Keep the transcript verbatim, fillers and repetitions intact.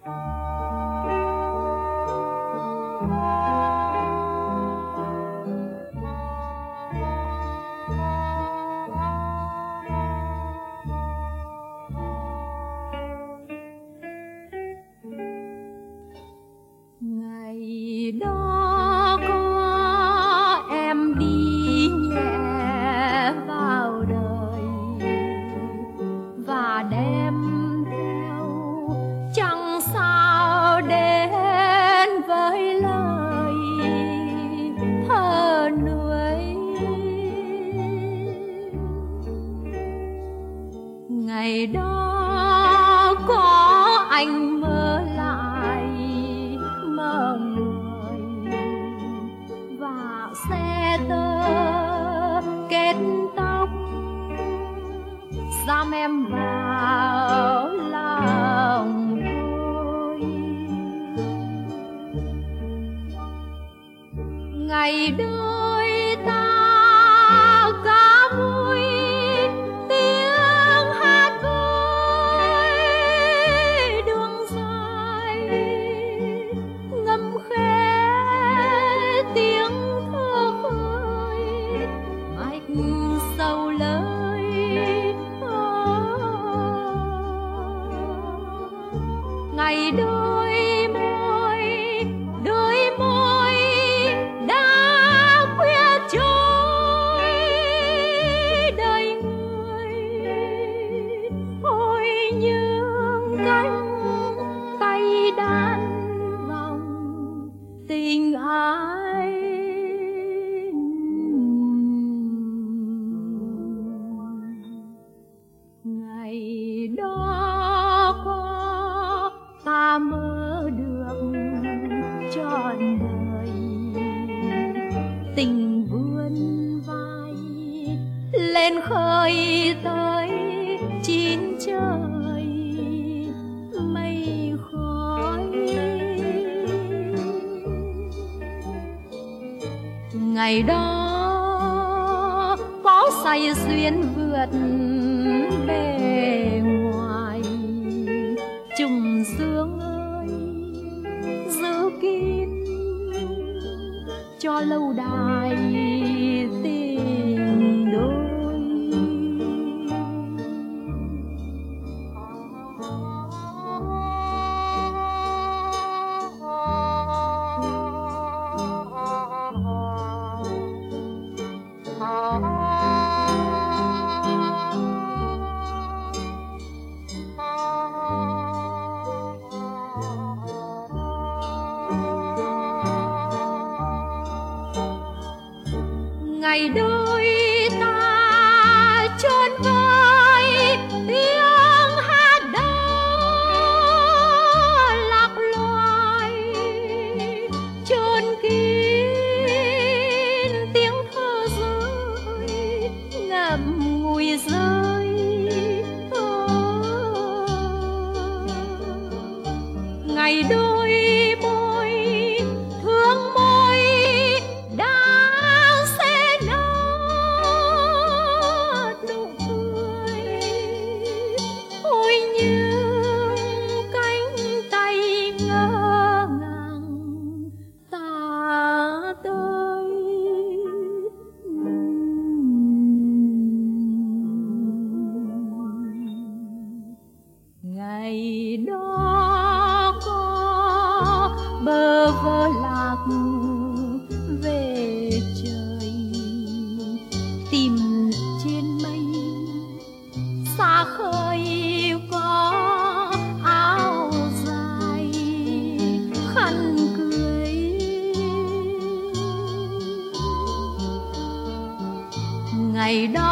Ngày đó có em đi nhẹ vào đời và đem theo chẳng sao đến với lời thơ nuối. Ngày đó có anh mơ lại mơ người và xe tơ kết tóc giam em vào lòng tôi. Ngày đôi ta cá vui tiếng hát vui đường dài ngâm khẽ tiếng thơ khơi mạch sầu lời. Ngày đôi môi đôi môi đã khuya trôi đời người ôi những cánh tay đan vòng tình ai. Ngày đó có ta mơ được trọn đời tình vươn vai lên khơi tới chín trời mây khói. Ngày đó có say duyên vượt bề ngoài trùng dương ơi giữ kín cho lâu đài tình đôi. Ngày đôi ta chôn vơi tiếng hát đó lạc loài chôn kín tiếng thơ rơi ngậm ngùi rơi. Ngày đôi môi thương môi đã sẽ nở nụ cười ôi những cánh tay ngỡ ngàng ta tới. Ngày đó có bơ vơ lạc về trời tìm trên mây xa khơi có áo dài khăn cưới. Ngày đó